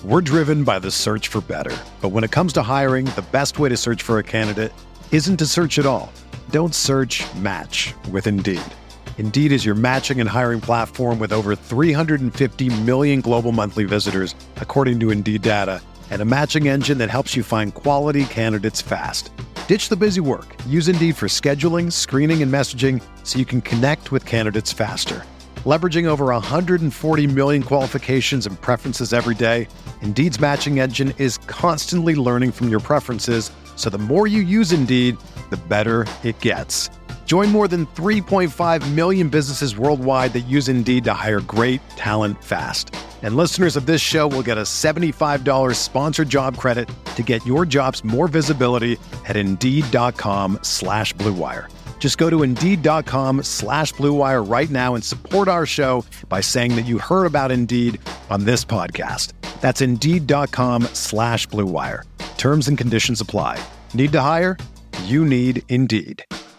We're driven by the search for better. But when it comes to hiring, the best way to search for a candidate isn't to search at all. Don't search, match with Indeed. Indeed is your matching and hiring platform with over 350 million global monthly visitors, according to Indeed data, and a matching engine that helps you find quality candidates fast. Ditch the busy work. Use Indeed for scheduling, screening, and messaging so you can connect with candidates faster. Leveraging over 140 million qualifications and preferences every day, Indeed's matching engine is constantly learning from your preferences, so the more you use Indeed, the better it gets. Join more than 3.5 million businesses worldwide that use Indeed to hire great talent fast. And listeners of this show will get a $75 sponsored job credit to get your jobs more visibility at Indeed.com/Blue Wire. Just go to Indeed.com/Blue Wire right now and support our show by saying that you heard about Indeed on this podcast. That's Indeed.com/Blue Wire. Terms and conditions apply. Need to hire? You need Indeed.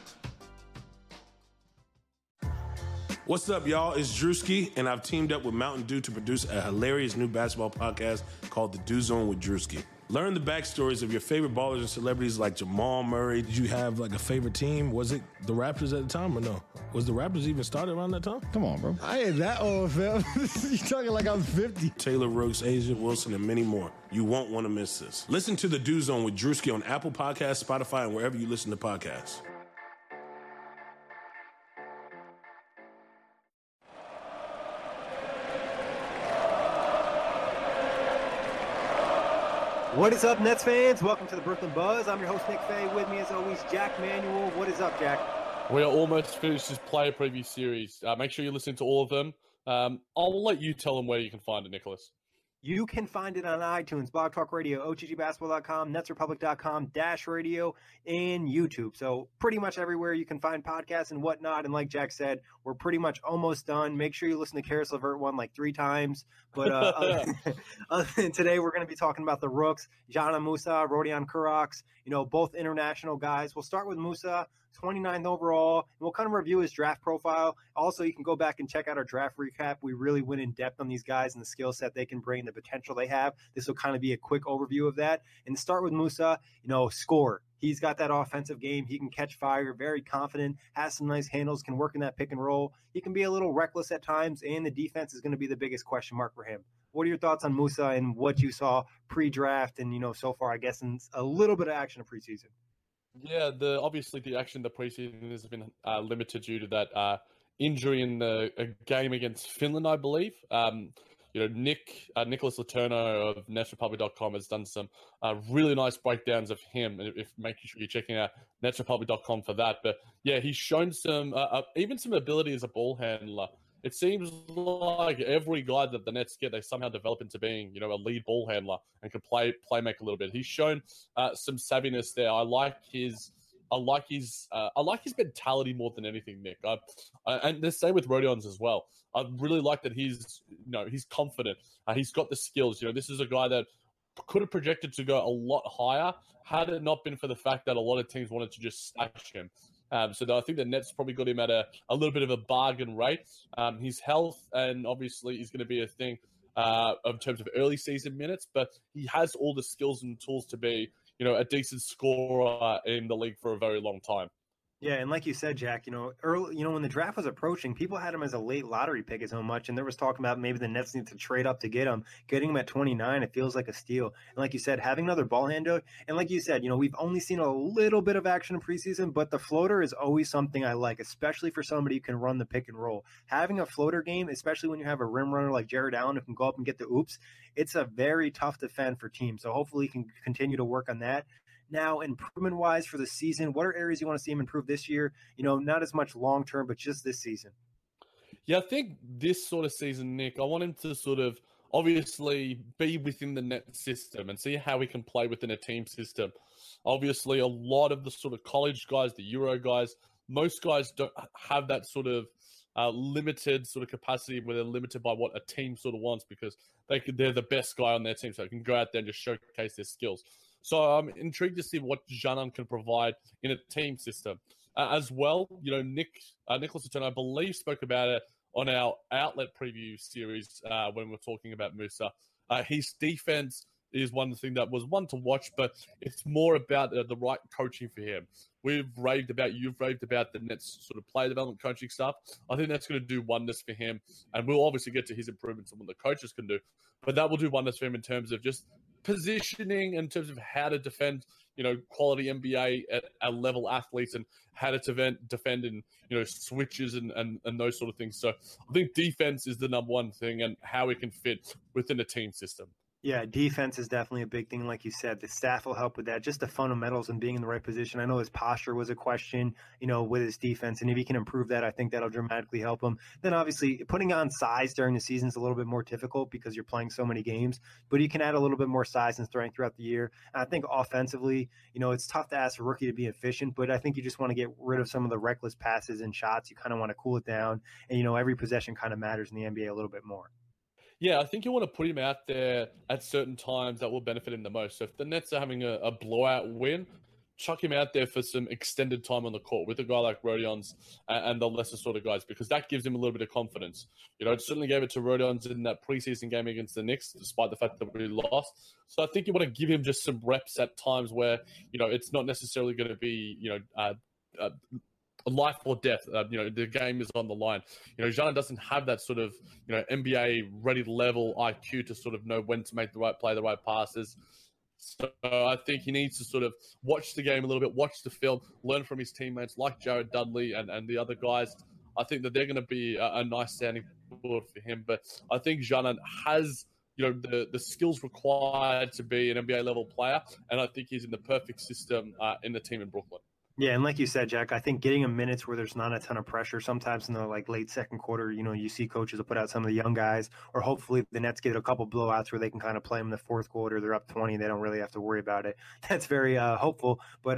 What's up, y'all? It's Drewski, and I've teamed up with Mountain Dew to produce a hilarious new basketball podcast called The Dew Zone with Drewski. Learn the backstories of your favorite ballers and celebrities like Jamal Murray. Did you have like a favorite team? Was it the Raptors at the time or no? Was the Raptors even started around that time? Come on, bro. I ain't that old, fam. You talking like I'm 50. Taylor Rooks, Asia Wilson, and many more. You won't want to miss this. Listen to The Dew Zone with Drewski on Apple Podcasts, Spotify, and wherever you listen to podcasts. What is up, Nets fans? Welcome to the Brooklyn Buzz. I'm your host, Nick Fay. With me, as always, Jack Manuel. What is up, Jack? We are almost finished this player preview series. Make sure you listen to all of them. I'll let you tell them where you can find it, Nicholas. You can find it on iTunes, Blog Talk Radio, OTGBasketball.com, NetsRepublic.com, Dash Radio, and YouTube. So pretty much everywhere you can find podcasts and whatnot. And like Jack said, we're pretty much almost done. Make sure you listen to Karis LeVert one like 3 times. But other than today, we're going to be talking about the Rooks, Jana Musa, Rodion Kurocs, both international guys. We'll start with Musa, 29th overall, and we'll kind of review his draft profile. Also, you can go back and check out our draft recap. We really went in depth on these guys and the skill set they can bring, the potential they have. This will kind of be a quick overview of that. And to start with Musa, score. He's got that offensive game. He can catch fire, very confident, has some nice handles, can work in that pick and roll. He can be a little reckless at times, and the defense is going to be the biggest question mark for him. What are your thoughts on Musa and what you saw pre-draft and, so far, I guess, in a little bit of action in preseason? Yeah, obviously the action in the preseason has been limited due to that injury in the game against Finland, I believe. Nicholas Letourneau of NetsRepublic.com has done some really nice breakdowns of him. If making sure you're checking out NetsRepublic.com for that. But yeah, he's shown some even some ability as a ball handler. It seems like every guy that the Nets get, they somehow develop into being, a lead ball handler and can playmake a little bit. He's shown some savviness there. I like his mentality more than anything, Nick. And the same with Rodion's as well. I really like that he's confident. He's got the skills. This is a guy that could have projected to go a lot higher had it not been for the fact that a lot of teams wanted to just stash him. So I think the Nets probably got him at a little bit of a bargain rate. His health and obviously is going to be a thing in terms of early season minutes, but he has all the skills and tools to be, a decent scorer in the league for a very long time. Yeah, and like you said, Jack, early, when the draft was approaching, people had him as a late lottery pick so much, and there was talk about maybe the Nets need to trade up to get him. Getting him at 29, it feels like a steal. And like you said, having another ball handler, and like you said, we've only seen a little bit of action in preseason, but the floater is always something I like, especially for somebody who can run the pick and roll. Having a floater game, especially when you have a rim runner like Jared Allen who can go up and get the oops, it's a very tough defend for teams. So hopefully he can continue to work on that. Now, improvement-wise for the season, what are areas you want to see him improve this year? Not as much long-term, but just this season. Yeah, I think this sort of season, Nick, I want him to sort of obviously be within the net system and see how he can play within a team system. Obviously, a lot of the sort of college guys, the Euro guys, most guys don't have that sort of limited sort of capacity where they're limited by what a team sort of wants because they're the best guy on their team, so they can go out there and just showcase their skills. So I'm intrigued to see what Janan can provide in a team system. As well, Nicholas Letourneau, I believe, spoke about it on our outlet preview series when we're talking about Musa. His defense is one thing that was one to watch, but it's more about the right coaching for him. You've raved about the Nets sort of player development coaching stuff. I think that's going to do wonders for him, and we'll obviously get to his improvements and what the coaches can do, but that will do wonders for him in terms of just positioning, in terms of how to defend, quality NBA at level athletes, and how to defend in, switches and those sort of things. So I think defense is the number one thing, and how it can fit within a team system. Yeah, defense is definitely a big thing. Like you said, the staff will help with that. Just the fundamentals and being in the right position. I know his posture was a question, with his defense. And if he can improve that, I think that'll dramatically help him. Then obviously putting on size during the season is a little bit more difficult because you're playing so many games. But you can add a little bit more size and strength throughout the year. And I think offensively, it's tough to ask a rookie to be efficient. But I think you just want to get rid of some of the reckless passes and shots. You kind of want to cool it down. And, every possession kind of matters in the NBA a little bit more. Yeah, I think you want to put him out there at certain times that will benefit him the most. So if the Nets are having a blowout win, chuck him out there for some extended time on the court with a guy like Rodions and the lesser sort of guys, because that gives him a little bit of confidence. It certainly gave it to Rodions in that preseason game against the Knicks, despite the fact that we lost. So I think you want to give him just some reps at times where, it's not necessarily going to be, life or death. The game is on the line. Jean doesn't have that sort of, NBA ready level IQ to sort of know when to make the right play, the right passes. So I think he needs to sort of watch the game a little bit, watch the film, learn from his teammates like Jared Dudley and the other guys. I think that they're going to be a nice standing board for him. But I think Jean has, the skills required to be an NBA level player. And I think he's in the perfect system in the team in Brooklyn. Yeah, and like you said, Jack, I think getting him minutes where there's not a ton of pressure. Sometimes in the late second quarter, you see coaches will put out some of the young guys, or hopefully the Nets get a couple blowouts where they can kind of play them in the fourth quarter. They're up 20, they don't really have to worry about it. That's very hopeful. But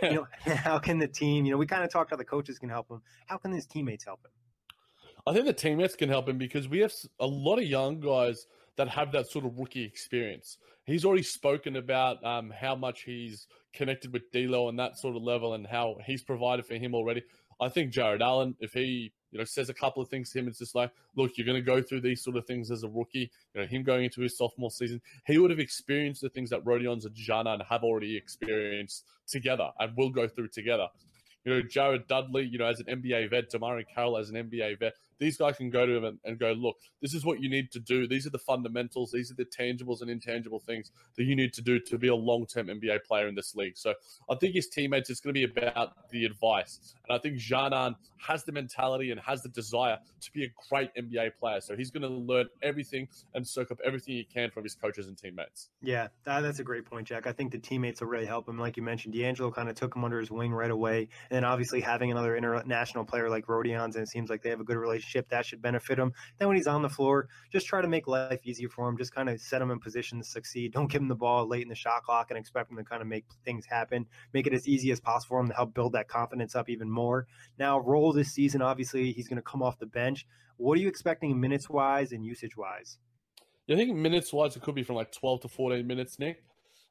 how can the team? We kind of talked how the coaches can help him. How can his teammates help him? I think the teammates can help him because we have a lot of young guys that have that sort of rookie experience. He's already spoken about how much he's connected with D'Lo and that sort of level, and how he's provided for him already. I think Jared Allen, if he says a couple of things to him, it's just like, look, you're going to go through these sort of things as a rookie. Him going into his sophomore season, he would have experienced the things that Rodions and Janan have already experienced together and will go through together. Jared Dudley, as an NBA vet, Damari Carroll as an NBA vet, these guys can go to him and go, look, this is what you need to do. These are the fundamentals. These are the tangibles and intangible things that you need to do to be a long-term NBA player in this league. So I think his teammates, it's going to be about the advice. And I think Janan has the mentality and has the desire to be a great NBA player. So he's going to learn everything and soak up everything he can from his coaches and teammates. Yeah, that's a great point, Jack. I think the teammates will really help him. Like you mentioned, D'Angelo kind of took him under his wing right away. And then obviously having another international player like Rodions, and it seems like they have a good relationship, that should benefit him. Then when he's on the floor, just try to make life easier for him. Just kind of set him in position to succeed. Don't give him the ball late in the shot clock and expect him to kind of make things happen. Make it as easy as possible for him to help build that confidence up even more. Now, role this season, obviously, he's going to come off the bench. What are you expecting minutes-wise and usage-wise? Yeah, I think minutes-wise, it could be from 12 to 14 minutes, Nick.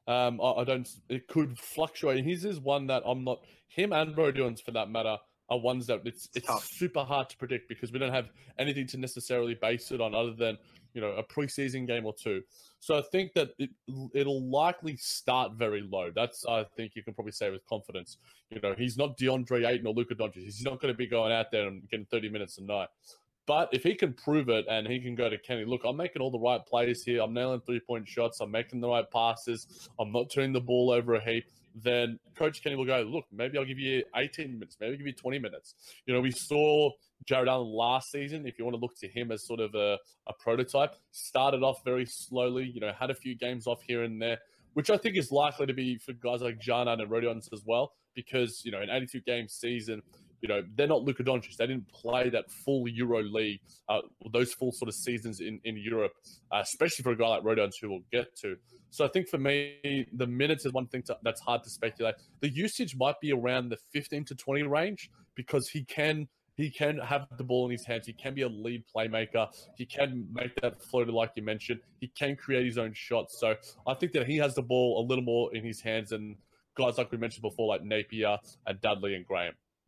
It could fluctuate. His is one that I'm not, him and Rodions for that matter, are ones that it's super hard to predict because we don't have anything to necessarily base it on other than, a preseason game or two. So I think that it'll likely start very low. That's, I think you can probably say with confidence. He's not DeAndre Ayton or Luka Doncic. He's not going to be going out there and getting 30 minutes a night. But if he can prove it and he can go to Kenny, look, I'm making all the right plays here. I'm nailing three-point shots. I'm making the right passes. I'm not turning the ball over a heap. Then Coach Kenny will go, look, maybe I'll give you 18 minutes. Maybe I'll give you 20 minutes. We saw Jared Allen last season, if you want to look to him as sort of a prototype, started off very slowly, had a few games off here and there, which I think is likely to be for guys like Janan and Rodions as well, because, an 82-game season, they're not Luka Doncic. They didn't play that full Euro League, those full sort of seasons in Europe, especially for a guy like Rodions who we'll get to. So I think for me, the minutes is one thing that's hard to speculate. The usage might be around the 15 to 20 range because he can have the ball in his hands. He can be a lead playmaker. He can make that floater like you mentioned. He can create his own shots. So I think that he has the ball a little more in his hands than guys like we mentioned before, like Napier and Dudley and Graham.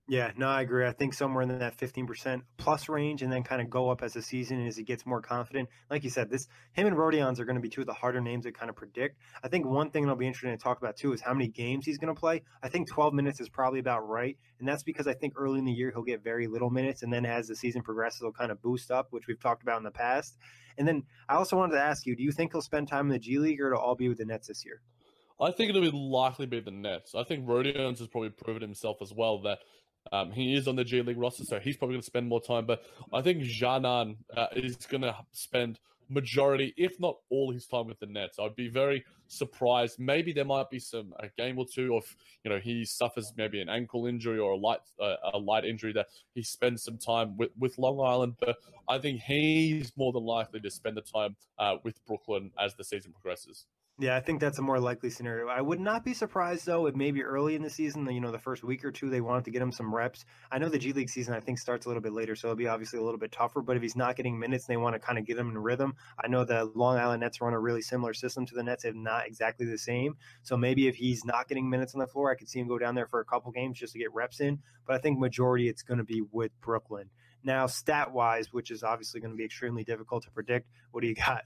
Yeah, no, I agree. I think somewhere in that 15% plus range, and then kind of go up as the season as he gets more confident. Like you said, him and Rodion's are going to be two of the harder names to kind of predict. I think one thing that'll be interesting to talk about too is how many games he's going to play. I think 12 minutes is probably about right, and that's because I think early in the year he'll get very little minutes, and then as the season progresses, he'll kind of boost up, which we've talked about in the past. And then I also wanted to ask you, do you think he'll spend time in the G League, or it'll all be with the Nets this year? I think it'll be likely be the Nets. I think Rodion's has probably proven himself as well that he is on the G League roster, so he's probably going to spend more time. But I think Janan is going to spend majority, if not all, his time with the Nets. I'd be very surprised. Maybe there might be a game or two, or if he suffers maybe an ankle injury or a light injury, that he spends some time with Long Island. But I think he's more than likely to spend the time with Brooklyn as the season progresses. Yeah, I think that's a more likely scenario. I would not be surprised, though, if maybe early in the season, the first week or two, they wanted to get him some reps. I know the G League season, I think, starts a little bit later, so it'll be obviously a little bit tougher. But if he's not getting minutes and they want to kind of get him in rhythm, I know the Long Island Nets run a really similar system to the Nets, if not exactly the same. So maybe if he's not getting minutes on the floor, I could see him go down there for a couple games just to get reps in. But I think majority it's going to be with Brooklyn. Now, stat-wise, which is obviously going to be extremely difficult to predict, what do you got?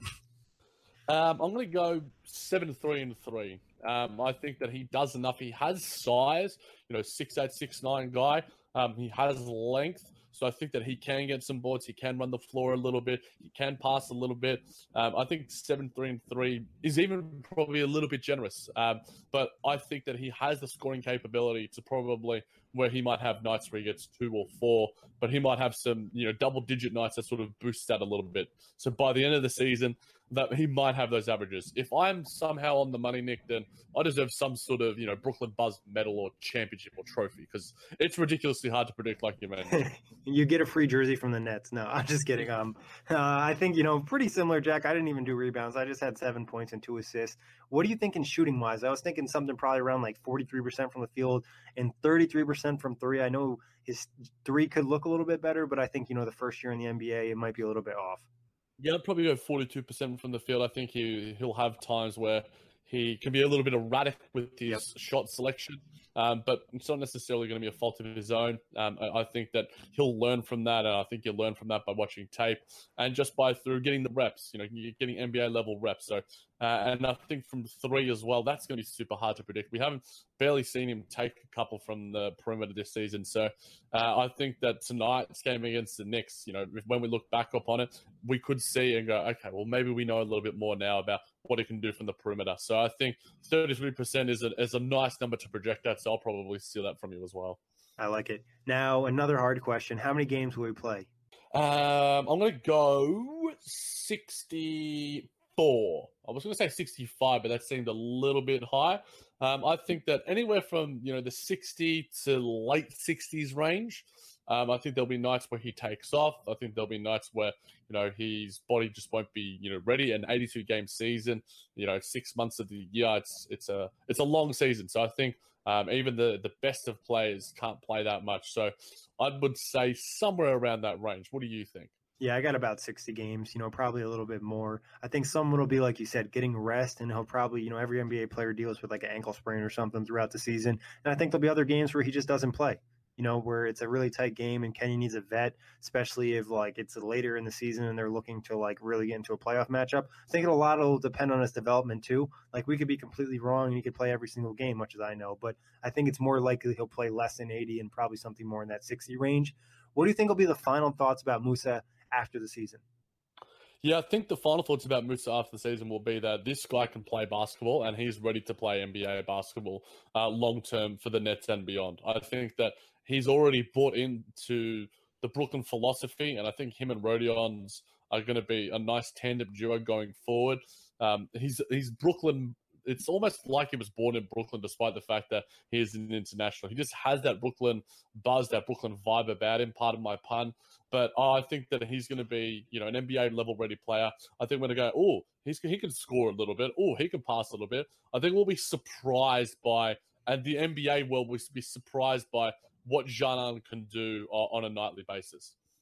I'm going to go 7-3-3. I think that he does enough. He has size, 6'8", 6'9" guy. He has length, so I think that he can get some boards. He can run the floor a little bit. He can pass a little bit. I think 7-3-3 is even probably a little bit generous. But I think that he has the scoring capability to probably where he might have nights where he gets 2 or 4, but he might have some, double-digit nights that sort of boosts that a little bit. So by the end of the season, that he might have those averages. If I'm somehow on the money, Nick, then I deserve some sort of, Brooklyn Buzz medal or championship or trophy, because it's ridiculously hard to predict, like you mentioned. You get a free jersey from the Nets. No, I'm just kidding. I think, pretty similar, Jack. I didn't even do rebounds. I just had 7 points and 2 assists. What are you thinking shooting-wise? I was thinking something probably around like 43% from the field and 33% from 3. I know his 3 could look a little bit better, but I think, the first year in the NBA, it might be a little bit off. Yeah, I'd probably go 42% from the field. I think he'll have times where he can be a little bit erratic with his shot selection, but it's not necessarily going to be a fault of his own. I think that he'll learn from that, and I think you'll learn from that by watching tape and just through getting the reps, getting NBA level reps. So, and I think from 3 as well, that's going to be super hard to predict. We haven't barely seen him take a couple from the perimeter this season. So I think that tonight's game against the Knicks, when we look back upon it, we could see and go, okay, well, maybe we know a little bit more now about what he can do from the perimeter. So I think 33% is a nice number to project at, so I'll probably steal that from you as well. I like it. Now, another hard question. How many games will we play? I'm going to go 64. I was going to say 65, but that seemed a little bit high. I think that anywhere from, the 60 to late 60s range, I think there'll be nights where he takes off. I think there'll be nights where, his body just won't be, ready. An 82-game season, 6 months of the year, it's a long season. So I think even the best of players can't play that much. So I would say somewhere around that range. What do you think? Yeah, I got about 60 games, probably a little bit more. I think someone will be, like you said, getting rest, and he'll probably, every NBA player deals with like an ankle sprain or something throughout the season. And I think there'll be other games where he just doesn't play, where it's a really tight game and Kenny needs a vet, especially if like it's later in the season and they're looking to like really get into a playoff matchup. I think a lot will depend on his development too. Like we could be completely wrong and he could play every single game, much as I know, but I think it's more likely he'll play less than 80 and probably something more in that 60 range. What do you think will be the final thoughts about Musa after the season? Yeah, I think the final thoughts about Musa after the season will be that this guy can play basketball and he's ready to play NBA basketball long-term for the Nets and beyond. I think that he's already bought into the Brooklyn philosophy, and I think him and Rodion's are going to be a nice tandem duo going forward. He's Brooklyn. It's almost like he was born in Brooklyn, despite the fact that he is an international. He just has that Brooklyn buzz, that Brooklyn vibe about him, pardon my pun. But I think that he's going to be, an NBA level ready player. I think we're going to go, he can score a little bit. He can pass a little bit. I think we'll be surprised by, and the NBA will be surprised by what Janan can do on a nightly basis.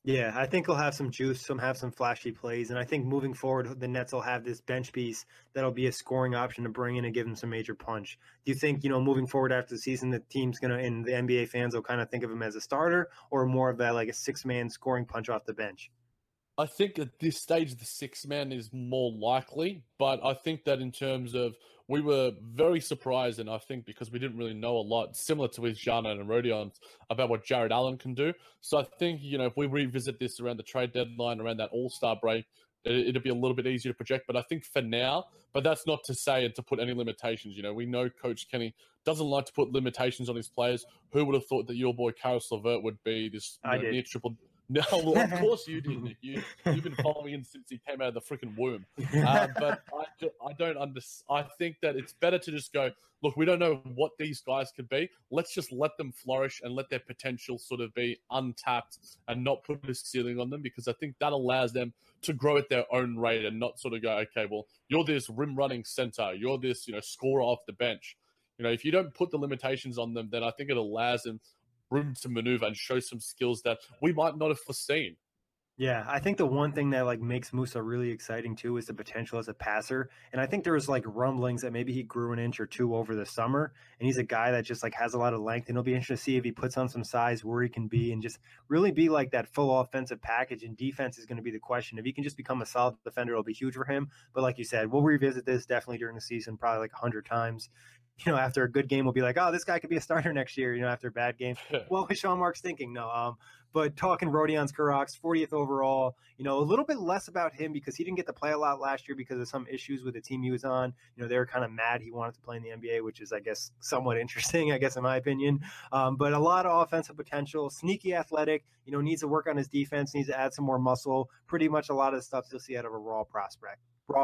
Yeah, I think he'll have some juice, have some flashy plays, and I think moving forward, the Nets will have this bench piece that'll be a scoring option to bring in and give them some major punch. Do you think, moving forward after the season, the team's gonna and the NBA fans will kind of think of him as a starter or more of that like a 6-man scoring punch off the bench? I think at this stage, the 6-man is more likely, but I think that in terms of, we were very surprised, and I think because we didn't really know a lot, similar to with Jana and Rodion, about what Jared Allen can do. So I think, if we revisit this around the trade deadline, around that All-Star break, it'll be a little bit easier to project. But I think for now, but that's not to say and to put any limitations. We know Coach Kenny doesn't like to put limitations on his players. Who would have thought that your boy Karis LeVert would be this near triple? No, well, of course you did, Nick. You've been following him since he came out of the freaking womb. But I don't understand. I think that it's better to just go, look, we don't know what these guys could be. Let's just let them flourish and let their potential sort of be untapped and not put a ceiling on them, because I think that allows them to grow at their own rate and not sort of go, okay, well, you're this rim running center. You're this, scorer off the bench. If you don't put the limitations on them, then I think it allows them room to maneuver and show some skills that we might not have foreseen. Yeah, I think the one thing that makes Musa really exciting too is the potential as a passer. And I think there was rumblings that maybe he grew an inch or two over the summer, and he's a guy that just has a lot of length, and it'll be interesting to see if he puts on some size where he can be and just really be that full offensive package. And defense is going to be the question. If he can just become a solid defender, it'll be huge for him. But like you said, we'll revisit this definitely during the season, probably 100 times. After a good game, we'll be like, oh, this guy could be a starter next year, after a bad game. What was Sean Marks thinking? No. But talking Rodion Kurucs, 40th overall, a little bit less about him because he didn't get to play a lot last year because of some issues with the team he was on. They were kind of mad he wanted to play in the NBA, which is, I guess, somewhat interesting, I guess, in my opinion. But a lot of offensive potential, sneaky athletic, needs to work on his defense, needs to add some more muscle. Pretty much a lot of the stuff you'll see out of a raw prospect.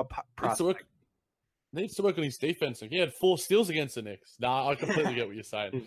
Needs to work on his defense. He had 4 steals against the Knicks. I completely get what you're saying.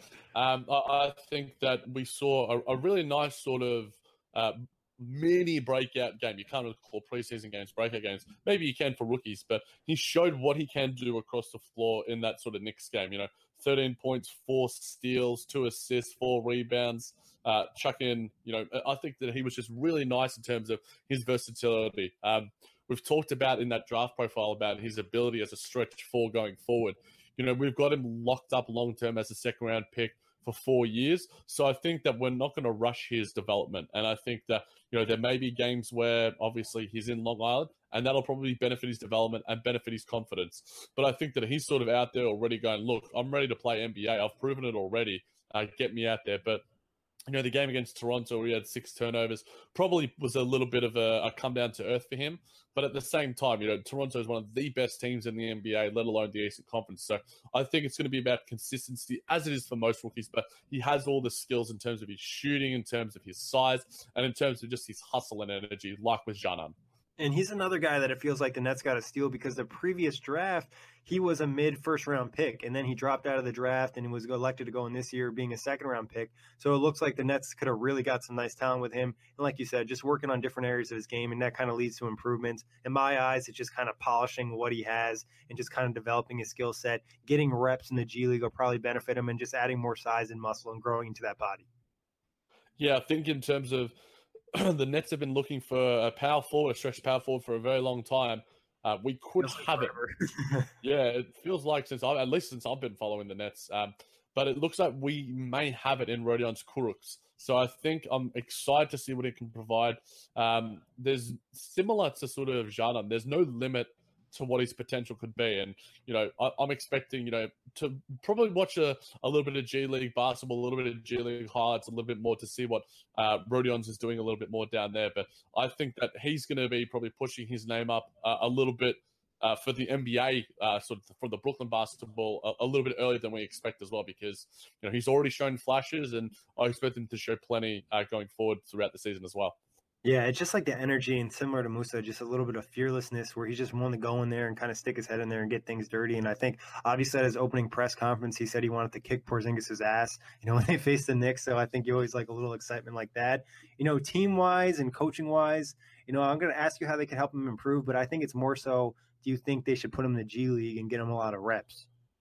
I think that we saw a really nice sort of mini breakout game. You can't really call preseason games breakout games. Maybe you can for rookies, but he showed what he can do across the floor in that sort of Knicks game. 13 points, 4 steals, 2 assists, 4 rebounds. Chuck in, I think that he was just really nice in terms of his versatility. We've talked about in that draft profile about his ability as a stretch 4 going forward. We've got him locked up long-term as a second-round pick for 4 years. So I think that we're not going to rush his development. And I think that, there may be games where obviously he's in Long Island and that'll probably benefit his development and benefit his confidence. But I think that he's sort of out there already going, look, I'm ready to play NBA. I've proven it already. Get me out there. But the game against Toronto where he had 6 turnovers probably was a little bit of a come down to earth for him. But at the same time, Toronto is one of the best teams in the NBA, let alone the Eastern Conference. So I think it's going to be about consistency, as it is for most rookies. But he has all the skills in terms of his shooting, in terms of his size, and in terms of just his hustle and energy, like with Janan. And he's another guy that it feels like the Nets got to steal because the previous draft, he was a mid-first round pick, and then he dropped out of the draft and was elected to go in this year being a second-round pick. So it looks like the Nets could have really got some nice talent with him. And like you said, just working on different areas of his game, and that kind of leads to improvements. In my eyes, it's just kind of polishing what he has and just kind of developing his skill set. Getting reps in the G League will probably benefit him, and just adding more size and muscle and growing into that body. Yeah, I think in terms of the Nets have been looking for a power forward, a stretch power forward for a very long time. We could have it. Yeah, it feels like since I've been following the Nets. But it looks like we may have it in Rodion Kurucs. So I think I'm excited to see what it can provide. There's similar to sort of Janan. There's no limit to what his potential could be. And, I'm expecting, to probably watch a little bit of G League basketball, a little bit of G League highlights, a little bit more to see what Rodion's is doing a little bit more down there. But I think that he's going to be probably pushing his name up a little bit for the NBA, sort of for the Brooklyn basketball, a little bit earlier than we expect as well, because, he's already shown flashes, and I expect him to show plenty going forward throughout the season as well. Yeah, it's just like the energy, and similar to Musa, just a little bit of fearlessness where he just wanted to go in there and kind of stick his head in there and get things dirty. And I think obviously at his opening press conference, he said he wanted to kick Porzingis' ass, when they faced the Knicks. So I think you always like a little excitement like that. Team-wise and coaching-wise, I'm going to ask you how they can help him improve, but I think it's more so, do you think they should put him in the G League and get him a lot of reps?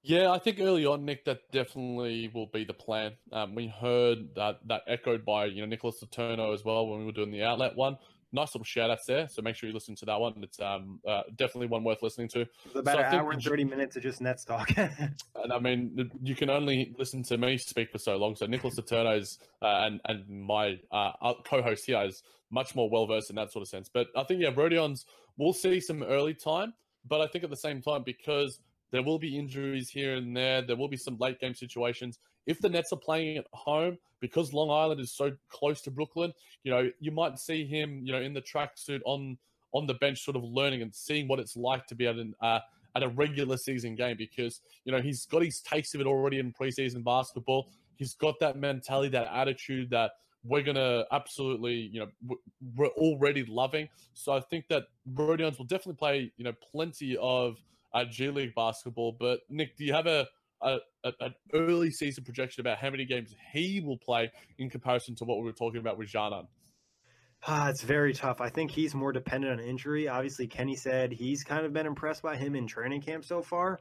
Yeah, I think early on, Nick, that definitely will be the plan. We heard that echoed by Nicholas Letourneau as well when we were doing the outlet one. Nice little shout outs there. So make sure you listen to that one. It's definitely one worth listening to. It's about So an hour and 30 minutes of just Nets talk. And I mean, you can only listen to me speak for so long. So Nicholas Letourneau's and my co-host here is much more well versed in that sort of sense. But I think Rodion's will see some early time, but I think at the same time, because there will be injuries here and there will be some late game situations. If the Nets are playing at home, because Long Island is so close to Brooklyn, you might see him, in the tracksuit on the bench, sort of learning and seeing what it's like to be at a regular season game, because he's got his taste of it already in preseason basketball. He's got that mentality, that attitude that we're gonna absolutely, we're already loving. So I think that Rodion's will definitely play, plenty of G League basketball. But Nick, do you have an early season projection about how many games he will play in comparison to what we were talking about with Janan? It's very tough. I think he's more dependent on injury. Obviously, Kenny said he's kind of been impressed by him in training camp so far.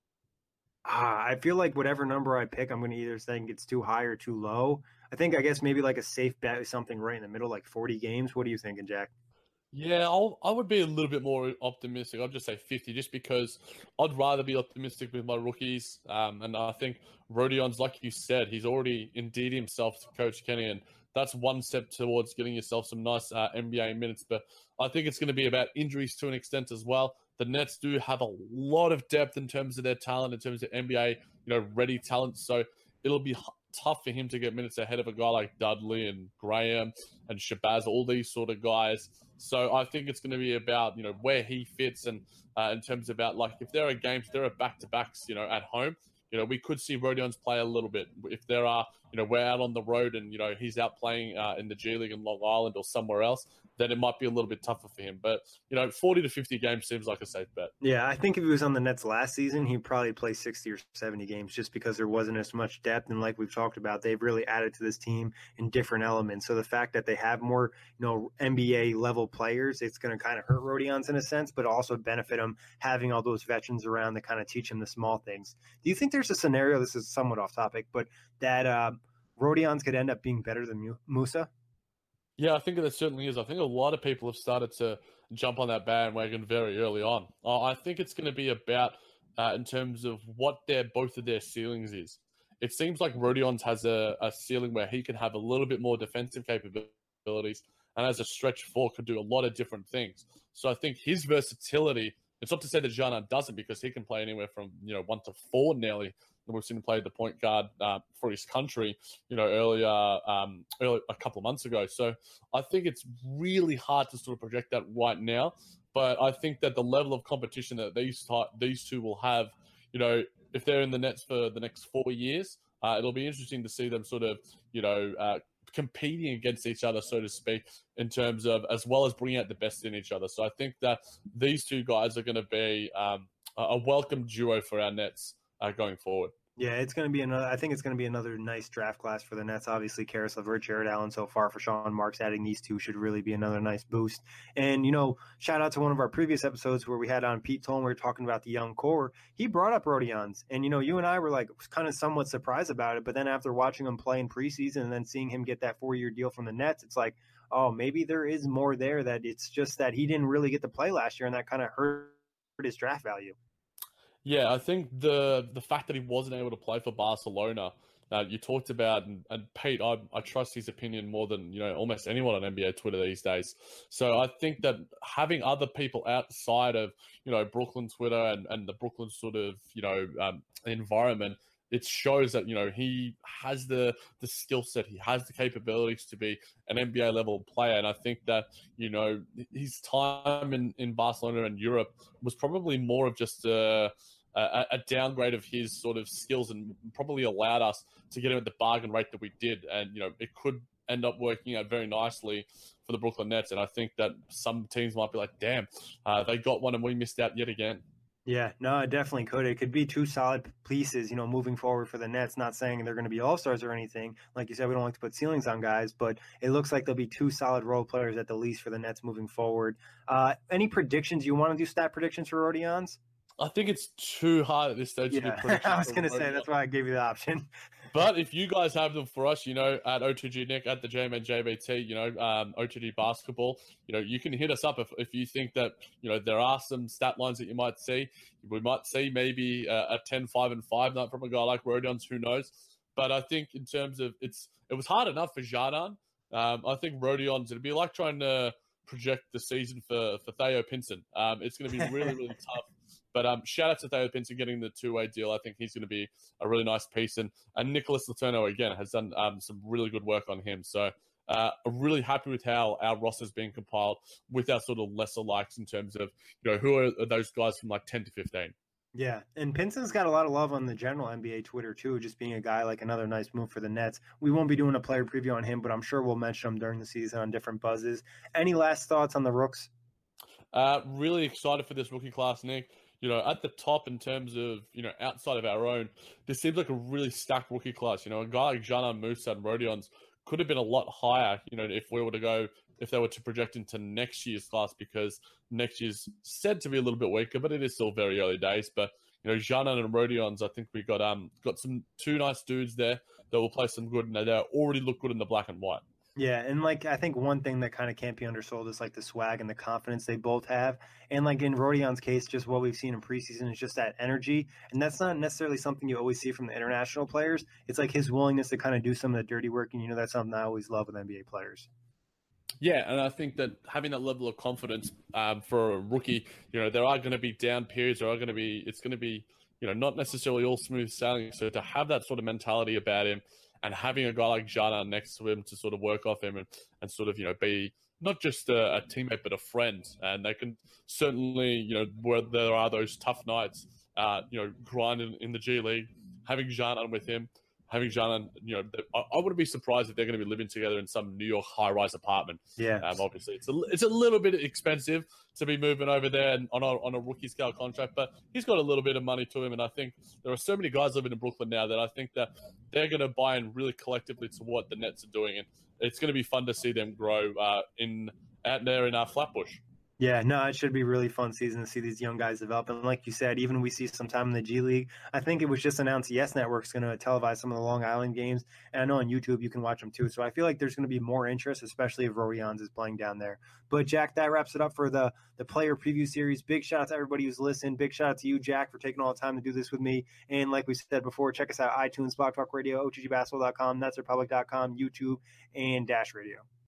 I feel like whatever number I pick, I'm going to either think it's too high or too low. I guess maybe like a safe bet is something right in the middle, like 40 games. What are you thinking, Jack? Yeah, I would be a little bit more optimistic. I'd just say 50, just because I'd rather be optimistic with my rookies. And I think Rodion's, like you said, he's already indeed himself to Coach Kenny, and that's one step towards getting yourself some nice NBA minutes. But I think it's going to be about injuries to an extent as well. The Nets do have a lot of depth in terms of their talent, in terms of NBA, ready talent. So it'll be tough for him to get minutes ahead of a guy like Dudley and Graham and Shabazz, all these sort of guys. So I think it's going to be about, where he fits, and in terms of about, like, if there are games, there are back-to-backs, at home, we could see Rodion's play a little bit. If there are, we're out on the road and, he's out playing in the G League in Long Island or somewhere else, then it might be a little bit tougher for him. But, 40 to 50 games seems like a safe bet. Yeah, I think if he was on the Nets last season, he'd probably play 60 or 70 games just because there wasn't as much depth. And like we've talked about, they've really added to this team in different elements. So the fact that they have more, NBA level players, it's going to kind of hurt Rodion's in a sense, but also benefit him having all those veterans around that kind of teach him the small things. Do you think there's a scenario, this is somewhat off topic, but that Rodion's could end up being better than Musa? Yeah, I think there certainly is. I think a lot of people have started to jump on that bandwagon very early on. I think it's going to be about in terms of what both of their ceilings is. It seems like Rodion's has a ceiling where he can have a little bit more defensive capabilities, and as a stretch four could do a lot of different things. So I think his versatility, it's not to say that Janan doesn't, because he can play anywhere from 1 to 4 nearly. We've seen him play the point guard for his country, earlier a couple of months ago. So I think it's really hard to sort of project that right now. But I think that the level of competition that these two will have, if they're in the Nets for the next 4 years, it'll be interesting to see them sort of, competing against each other, so to speak, in terms of, as well as bringing out the best in each other. So I think that these two guys are going to be a welcome duo for our Nets going forward. Yeah, it's going to be another. I think it's going to be another nice draft class for the Nets. Obviously, Caris LeVert, Jared Allen so far for Sean Marks. Adding these two should really be another nice boost. And, shout out to one of our previous episodes where we had on Pete Tolm. We were talking about the young core. He brought up Rodion's. And, you and I were like kind of somewhat surprised about it. But then after watching him play in preseason and then seeing him get that 4-year deal from the Nets, it's like, oh, maybe there is more there, that it's just that he didn't really get to play last year, and that kind of hurt his draft value. Yeah, I think the fact that he wasn't able to play for Barcelona, you talked about, and Pete, I trust his opinion more than almost anyone on NBA Twitter these days. So I think that having other people outside of Brooklyn Twitter and the Brooklyn sort of environment, it shows that he has the skill set, he has the capabilities to be an NBA level player, and I think that his time in Barcelona and Europe was probably more of just a downgrade of his sort of skills, and probably allowed us to get him at the bargain rate that we did, and it could end up working out very nicely for the Brooklyn Nets. And I think that some teams might be like, damn, they got one and we missed out yet again. Yeah, no, it definitely could. It could be two solid pieces, moving forward for the Nets. Not saying they're going to be all-stars or anything. Like you said, we don't like to put ceilings on guys, but it looks like there'll be two solid role players at the least for the Nets moving forward. Any predictions? You want to do stat predictions for Rodion's? I think it's too hard at this stage to do predictions. I was going to say, that's why I gave you the option. But if you guys have them for us, at O2G Nick, at the JMN JBT, O2G Basketball, you can hit us up if you think that, there are some stat lines that you might see. We might see maybe a 10-5-5 night from a guy like Rodion's, who knows. But I think in terms of it was hard enough for Jardan. I think Rodion's, it'd be like trying to project the season for Theo Pinson. It's going to be really, really tough. But shout out to Theo Pinson getting the two-way deal. I think he's going to be a really nice piece. And Nicholas Letourneau, again, has done some really good work on him. So I'm really happy with how our roster's being compiled with our sort of lesser likes in terms of, who are those guys from like 10 to 15. Yeah, and Pinson's got a lot of love on the general NBA Twitter, too, just being a guy like another nice move for the Nets. We won't be doing a player preview on him, but I'm sure we'll mention him during the season on different buzzes. Any last thoughts on the rooks? Really excited for this rookie class, Nick. At the top in terms of, outside of our own, this seems like a really stacked rookie class. A guy like Jardan Musa and Rodion's could have been a lot higher, if they were to project into next year's class, because next year's said to be a little bit weaker, but it is still very early days. But, Jardan and Rodion's, I think we got some two nice dudes there that will play some good, and they already look good in the black and white. Yeah, and I think one thing that kind of can't be undersold is the swag and the confidence they both have. And in Rodion's case, just what we've seen in preseason is just that energy. And that's not necessarily something you always see from the international players. It's his willingness to kind of do some of the dirty work. And, that's something I always love with NBA players. Yeah, and I think that having that level of confidence for a rookie, there are going to be down periods. It's going to be, not necessarily all smooth sailing. So to have that sort of mentality about him, and having a guy like Jardan next to him to sort of work off him and sort of, be not just a teammate, but a friend. And they can certainly, where there are those tough nights, grinding in the G League, having Jardan with him, having Jardan, I wouldn't be surprised if they're going to be living together in some New York high-rise apartment. Yeah. Obviously, it's a little bit expensive to be moving over there and on a rookie scale contract, but he's got a little bit of money to him, and I think there are so many guys living in Brooklyn now that I think that they're going to buy in really collectively to what the Nets are doing, and it's going to be fun to see them grow out there in Flatbush. Yeah, no, it should be a really fun season to see these young guys develop. And like you said, even we see some time in the G League. I think it was just announced Yes Network's going to televise some of the Long Island games. And I know on YouTube you can watch them too. So I feel like there's going to be more interest, especially if Rodion's is playing down there. But Jack, that wraps it up for the player preview series. Big shout out to everybody who's listened. Big shout out to you, Jack, for taking all the time to do this with me. And like we said before, check us out, iTunes, Blog Talk Radio, OTGBasketball.com, NetsRepublic.com, YouTube, and Dash Radio.